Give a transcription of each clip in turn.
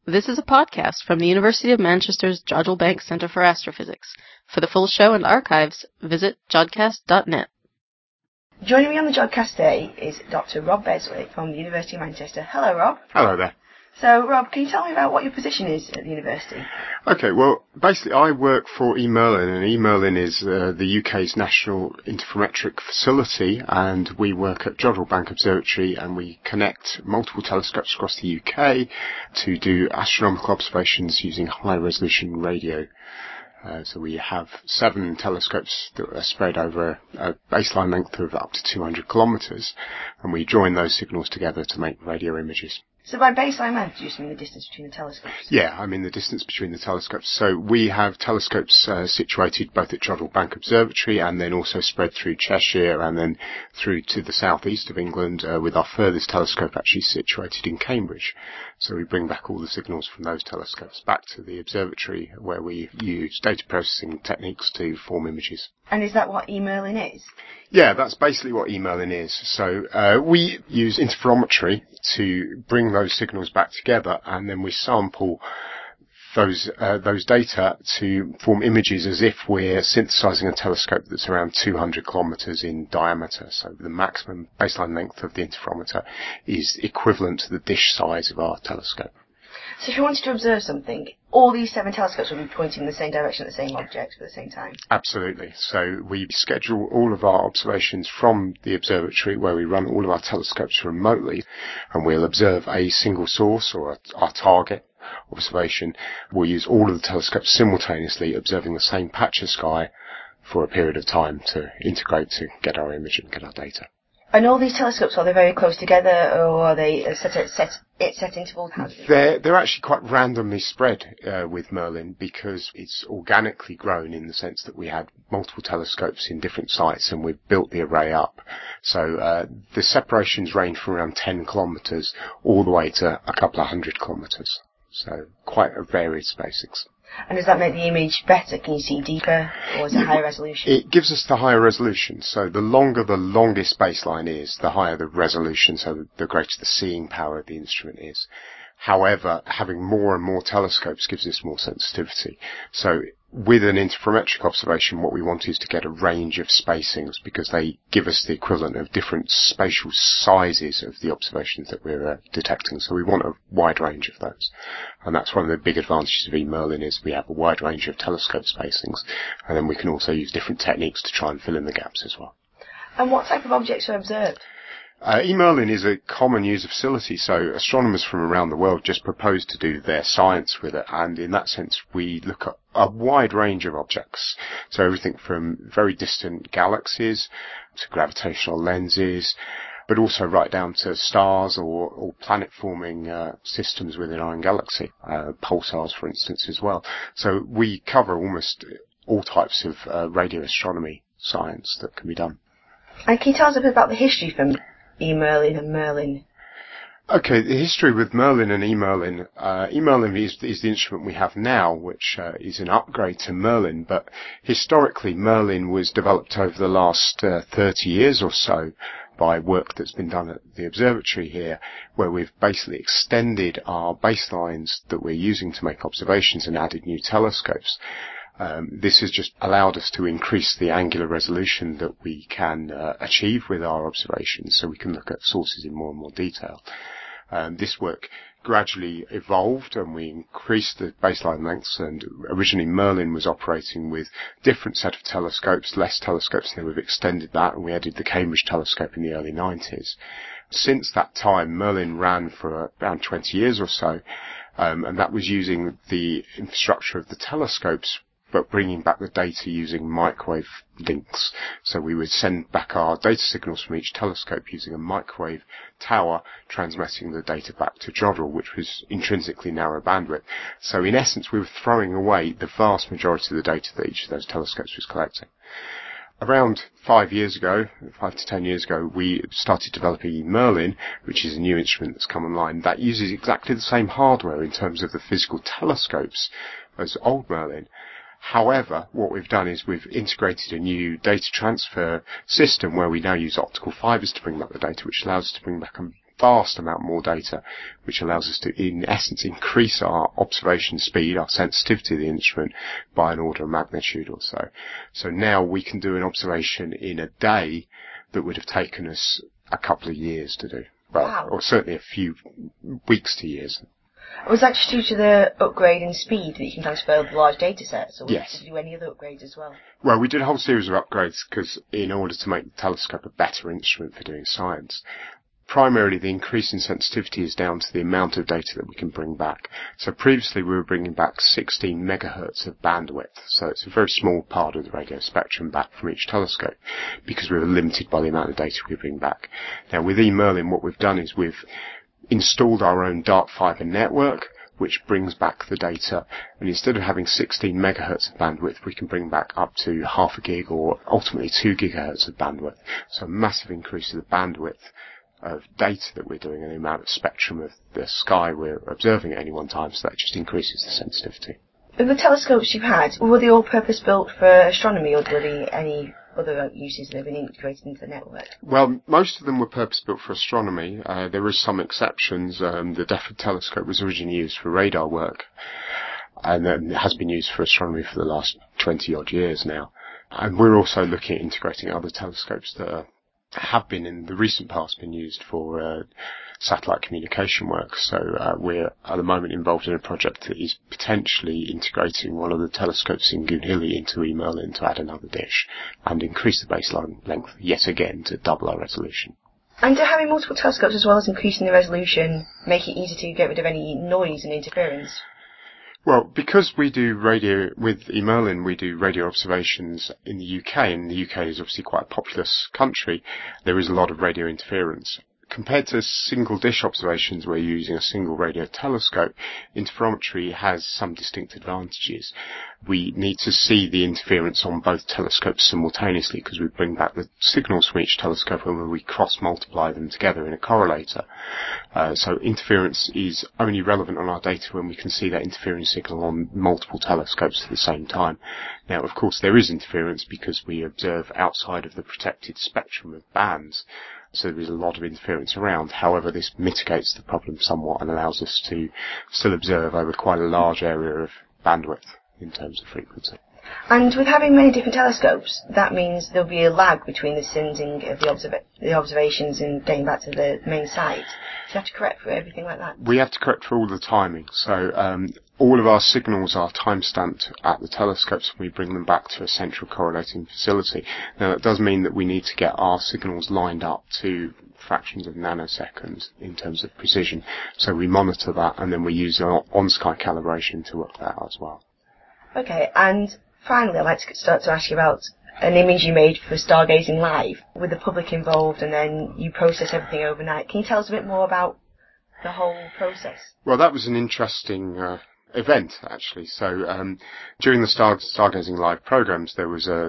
This is a podcast from the University of Manchester's Jodrell Bank Centre for Astrophysics. For the full show and archives, visit jodcast.net. Joining me on the Jodcast today is Dr. Rob Besley from the University of Manchester. Hello, Rob. Hello there. So, Rob, can you tell me about what your position is at the university? Okay, well, basically I work for eMerlin, and eMerlin is the UK's national interferometric facility, and we work at Jodrell Bank Observatory, and we connect multiple telescopes across the UK to do astronomical observations using high-resolution radio. So we have 7 telescopes that are spread over a baseline length of up to 200 kilometres, and we join those signals together to make radio images. So by baseline length, do you just mean the distance between the telescopes? Yeah, I mean the distance between the telescopes. So we have telescopes situated both at Jodrell Bank Observatory and then also spread through Cheshire and then through to the southeast of England, with our furthest telescope actually situated in Cambridge. So we bring back all the signals from those telescopes back to the observatory, where we use data processing techniques to form images. And is that what eMerlin is? Yeah, that's basically what eMerlin is. So we use interferometry to bring those signals back together, and then we sample those data to form images as if we're synthesizing a telescope that's around 200 kilometers in diameter. So the maximum baseline length of the interferometer is equivalent to the dish size of our telescope. So if you wanted to observe something, all these 7 telescopes will be pointing in the same direction at the same object at the same time? Absolutely. So we schedule all of our observations from the observatory, where we run all of our telescopes remotely, and we'll observe a single source or our target observation. We'll use all of the telescopes simultaneously, observing the same patch of sky for a period of time to integrate to get our image and get our data. And all these telescopes, are they very close together, or are they set intervals? They're actually quite randomly spread with Merlin, because it's organically grown in the sense that we had multiple telescopes in different sites and we've built the array up. So the separations range from around 10 kilometres all the way to a couple of hundred kilometres. So quite a varied spacings. And does that make the image better? Can you see deeper, or is it higher resolution? It gives us the higher resolution. So the longer the longest baseline is, the higher the resolution, so the greater the seeing power of the instrument is. However, having more and more telescopes gives us more sensitivity. So with an interferometric observation, what we want is to get a range of spacings, because they give us the equivalent of different spatial sizes of the observations that we're detecting. So we want a wide range of those. And that's one of the big advantages of eMerlin, is we have a wide range of telescope spacings, and then we can also use different techniques to try and fill in the gaps as well. And what type of objects are observed? eMerlin is a common user facility, so astronomers from around the world just propose to do their science with it, and in that sense we look at a wide range of objects. So everything from very distant galaxies to gravitational lenses, but also right down to stars or planet-forming systems within our own galaxy, pulsars for instance as well. So we cover almost all types of radio astronomy science that can be done. And can you tell us a bit about the history from eMerlin and Merlin? Okay, the history with Merlin and eMerlin. eMerlin is the instrument we have now, which is an upgrade to Merlin, but historically Merlin was developed over the last 30 years or so by work that's been done at the observatory here, where we've basically extended our baselines that we're using to make observations and added new telescopes. This has just allowed us to increase the angular resolution that we can achieve with our observations, so we can look at sources in more and more detail. This work gradually evolved, and we increased the baseline lengths, and originally Merlin was operating with different set of telescopes, less telescopes, and then we've extended that, and we added the Cambridge telescope in the early 90s. Since that time, Merlin ran for around 20 years or so, and that was using the infrastructure of the telescopes, but bringing back the data using microwave links. So we would send back our data signals from each telescope using a microwave tower, transmitting the data back to Jodrell, which was intrinsically narrow bandwidth. So in essence, we were throwing away the vast majority of the data that each of those telescopes was collecting. Around 5 to 10 years ago, we started developing eMerlin, which is a new instrument that's come online. That uses exactly the same hardware in terms of the physical telescopes as old Merlin. However, what we've done is we've integrated a new data transfer system where we now use optical fibers to bring back the data, which allows us to bring back a vast amount more data, which allows us to, in essence, increase our observation speed, our sensitivity of the instrument, by an order of magnitude or so. So now we can do an observation in a day that would have taken us a couple of years to do. Well, wow. Or certainly a few weeks to years. Was that just due to the upgrade in speed that you can transfer the large data sets? Or yes. Did you do any other upgrades as well? Well, we did a whole series of upgrades because in order to make the telescope a better instrument for doing science, primarily the increase in sensitivity is down to the amount of data that we can bring back. So previously we were bringing back 16 megahertz of bandwidth, so it's a very small part of the radio spectrum back from each telescope because we were limited by the amount of data we bring back. Now with eMerlin, what we've done is we've installed our own dark fiber network, which brings back the data, and instead of having 16 megahertz of bandwidth, we can bring back up to half a gig or ultimately 2 gigahertz of bandwidth. So a massive increase in the bandwidth of data that we're doing and the amount of spectrum of the sky we're observing at any one time, so that just increases the sensitivity. The telescopes you've had, were they all purpose-built for astronomy, or were there any other uses that have been integrated into the network? Well, most of them were purpose-built for astronomy. There are some exceptions. The Defford telescope was originally used for radar work, and it has been used for astronomy for the last 20-odd years now. And we're also looking at integrating other telescopes that have been in the recent past been used for satellite communication work. So we're at the moment involved in a project that is potentially integrating one of the telescopes in Goonhilly into eMerlin to add another dish and increase the baseline length yet again to double our resolution. And having multiple telescopes as well as increasing the resolution make it easy to get rid of any noise and interference? Well, because we do radio, with eMerlin, we do radio observations in the UK, and the UK is obviously quite a populous country, there is a lot of radio interference. Compared to single dish observations where you're using a single radio telescope, interferometry has some distinct advantages. We need to see the interference on both telescopes simultaneously because we bring back the signals from each telescope and we cross-multiply them together in a correlator. So interference is only relevant on our data when we can see that interfering signal on multiple telescopes at the same time. Now, of course, there is interference because we observe outside of the protected spectrum of bands. So there is a lot of interference around. However, this mitigates the problem somewhat and allows us to still observe over quite a large area of bandwidth in terms of frequency. And with having many different telescopes, that means there'll be a lag between the sending of the observations and getting back to the main site. Do you have to correct for everything like that? We have to correct for all the timing. So all of our signals are time-stamped at the telescopes and we bring them back to a central correlating facility. Now that does mean that we need to get our signals lined up to fractions of nanoseconds in terms of precision. So we monitor that and then we use our on-sky calibration to work that out as well. Okay, and finally I'd like to start to ask you about an image you made for Stargazing Live with the public involved and then you process everything overnight. Can you tell us a bit more about the whole process? Well, that was an interesting event, actually. So during the Stargazing Live programs, there was a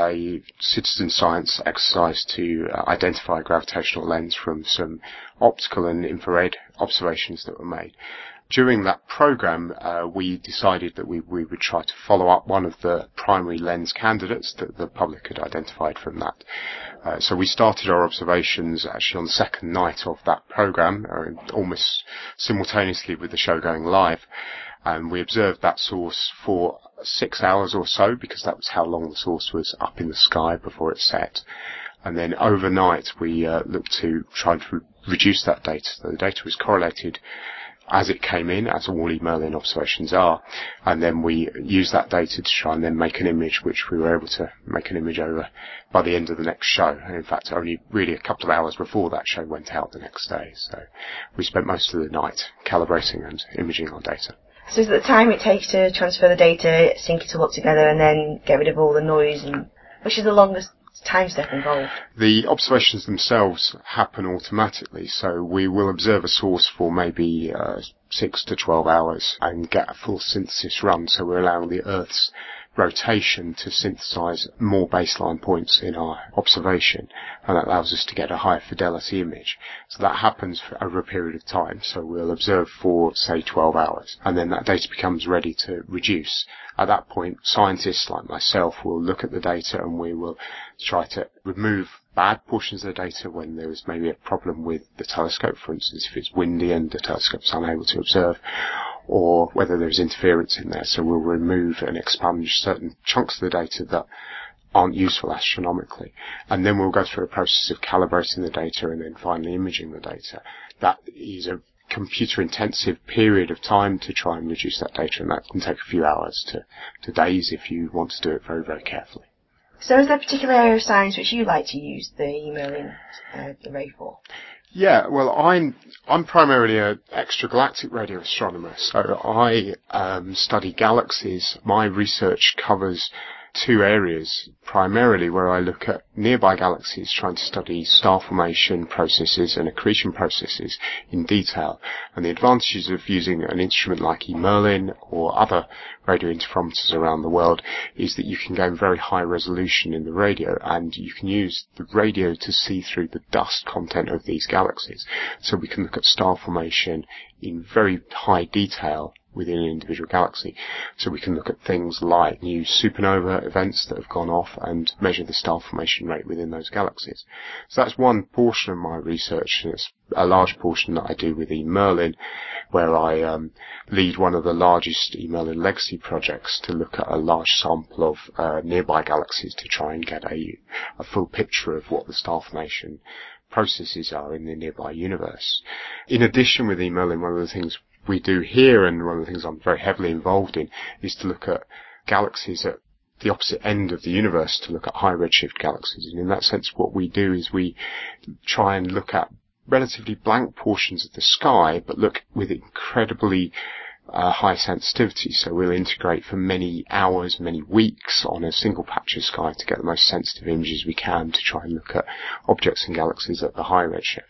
citizen science exercise to identify a gravitational lens from some optical and infrared observations that were made. During that program, we decided that we would try to follow up one of the primary lens candidates that the public had identified from that. So we started our observations actually on the second night of that program, almost simultaneously with the show going live. And we observed that source for 6 hours or so, because that was how long the source was up in the sky before it set. And then overnight, we looked to try to reduce that data. So the data was correlated as it came in, as all eMerlin observations are, and then we used that data to try and then make an image, which we were able to make an image over by the end of the next show. And in fact, only really a couple of hours before that show went out the next day. So we spent most of the night calibrating and imaging our data. So is it the time it takes to transfer the data, sync it all up together, and then get rid of all the noise, and which is the longest time step involved? The observations themselves happen automatically, so we will observe a source for maybe 6 to 12 hours and get a full synthesis run, so we're allowing the Earth's rotation to synthesize more baseline points in our observation, and that allows us to get a higher fidelity image. So that happens for over a period of time, so we'll observe for, say, 12 hours, and then that data becomes ready to reduce. At that point, scientists like myself will look at the data and we will try to remove bad portions of the data when there is maybe a problem with the telescope, for instance, if it's windy and the telescope's unable to observe, or whether there's interference in there. So we'll remove and expunge certain chunks of the data that aren't useful astronomically. And then we'll go through a process of calibrating the data and then finally imaging the data. That is a computer-intensive period of time to try and reduce that data, and that can take a few hours to days if you want to do it very, very carefully. So is there a particular area of science which you like to use the Merlin array for? Yeah, well, I'm primarily an extragalactic radio astronomer, so I study galaxies. My research covers two areas, primarily where I look at nearby galaxies, trying to study star formation processes and accretion processes in detail. And the advantages of using an instrument like eMerlin or other radio interferometers around the world is that you can gain very high resolution in the radio, and you can use the radio to see through the dust content of these galaxies. So we can look at star formation in very high detail within an individual galaxy. So we can look at things like new supernova events that have gone off and measure the star formation rate within those galaxies. So that's one portion of my research, and it's a large portion that I do with eMerlin, where I lead one of the largest eMerlin legacy projects to look at a large sample of nearby galaxies to try and get a full picture of what the star formation processes are in the nearby universe. In addition, with eMerlin, one of the things we do here, and one of the things I'm very heavily involved in, is to look at galaxies at the opposite end of the universe, to look at high redshift galaxies. And in that sense, what we do is we try and look at relatively blank portions of the sky, but look with incredibly high sensitivity. So we'll integrate for many hours, many weeks on a single patch of sky to get the most sensitive images we can to try and look at objects in galaxies at the high redshift.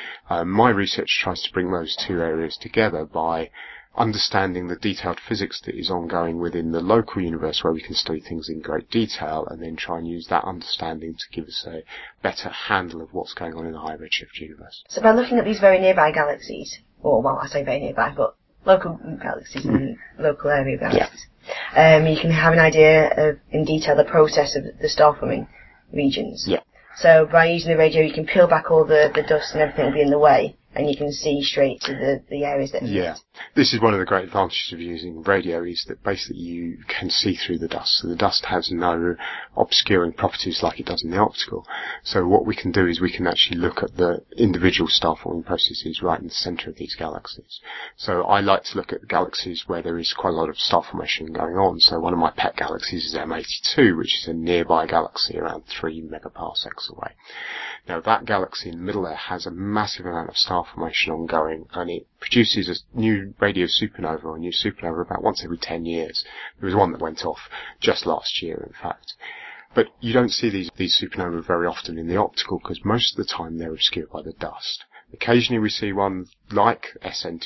My research tries to bring those two areas together by understanding the detailed physics that is ongoing within the local universe, where we can study things in great detail, and then try and use that understanding to give us a better handle of what's going on in the high redshift universe. So by looking at these very nearby galaxies, or well, I say very nearby, but local galaxies and local area galaxies, you can have an idea of, in detail, the process of the star forming regions. Yeah. So by using the radio, you can peel back all the dust and everything will be in the way, and you can see straight to the areas that are Yeah. This is one of the great advantages of using radio, is that basically you can see through the dust. So the dust has no obscuring properties like it does in the optical. So what we can do is we can actually look at the individual star forming processes right in the center of these galaxies. So I like to look at galaxies where there is quite a lot of star formation going on. So one of my pet galaxies is M82, which is a nearby galaxy around 3 megaparsecs away. Now that galaxy in the middle there has a massive amount of star formation ongoing, and it produces a new radio supernova, or a new supernova, about once every 10 years. There was one that went off just last year, in fact. But you don't see these supernovae very often in the optical, because most of the time they're obscured by the dust. Occasionally we see one like SN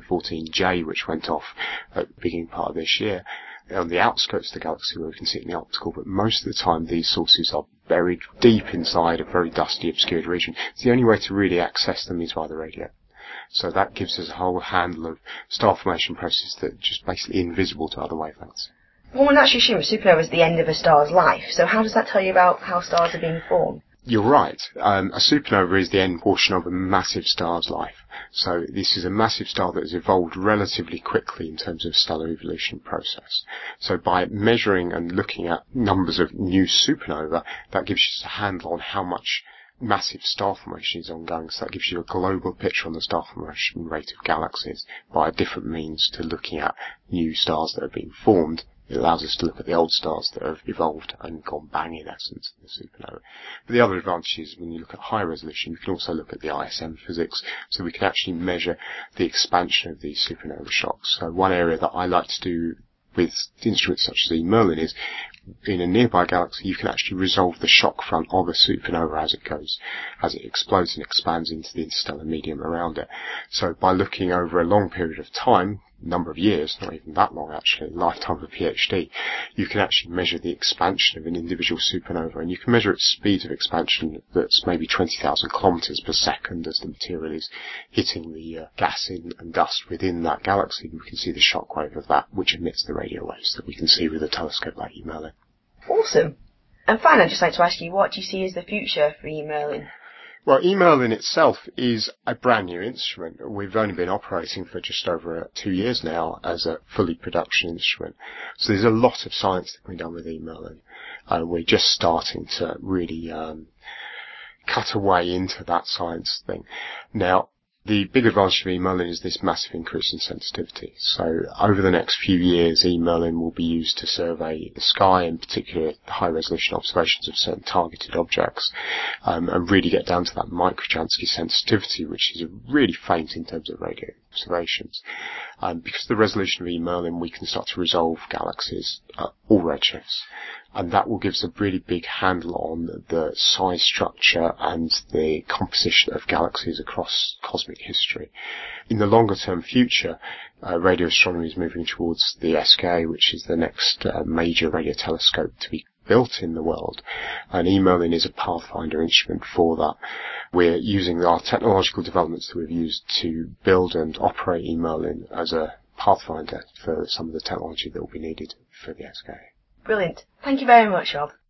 2014J, which went off at the beginning part of this year, on the outskirts of the galaxy where we can see it in the optical, but most of the time these sources are buried deep inside a very dusty, obscured region. So the only way to really access them is via the radio. So that gives us a whole handle of star formation processes that are just basically invisible to other wavelengths. One would naturally assume a supernova is the end of a star's life, so how does that tell you about how stars are being formed? You're right. A supernova is the end portion of a massive star's life. So this is a massive star that has evolved relatively quickly in terms of stellar evolution process. So by measuring and looking at numbers of new supernova, that gives us a handle on how much massive star formation is ongoing. So that gives you a global picture on the star formation rate of galaxies by different means to looking at new stars that are being formed. It allows us to look at the old stars that have evolved and gone bang, in essence, in the supernova. But the other advantage is when you look at high resolution, you can also look at the ISM physics, so we can actually measure the expansion of these supernova shocks. So one area that I like to do with instruments such as eMerlin is, in a nearby galaxy, you can actually resolve the shock front of a supernova as it explodes and expands into the interstellar medium around it. So by looking over a long period of time, number of years, not even that long actually, lifetime of a PhD, you can actually measure the expansion of an individual supernova, and you can measure its speed of expansion that's maybe 20,000 kilometers per second as the material is hitting the gas and dust within that galaxy. We can see the shockwave of that, which emits the radio waves that we can see with a telescope like eMerlin. Awesome. And finally, I'd just like to ask you, what do you see as the future for e-Merlin? Well, e-Merlin itself is a brand new instrument. We've only been operating for just over 2 years now as a fully production instrument. So there's a lot of science that can be done with e-Merlin. We're just starting to really cut away into that science thing. Now, the big advantage of e-Merlin is this massive increase in sensitivity. So over the next few years, e-Merlin will be used to survey the sky, in particular high-resolution observations of certain targeted objects, and really get down to that microjansky sensitivity, which is really faint in terms of radio observations. Because of the resolution of e-Merlin, we can start to resolve galaxies at all redshifts. And that will give us a really big handle on the size, structure, and the composition of galaxies across cosmic history. In the longer term future, radio astronomy is moving towards the SKA, which is the next major radio telescope to be built in the world. And e-Merlin is a pathfinder instrument for that. We're using our technological developments that we've used to build and operate e-Merlin as a pathfinder for some of the technology that will be needed for the SKA. Brilliant. Thank you very much, Rob.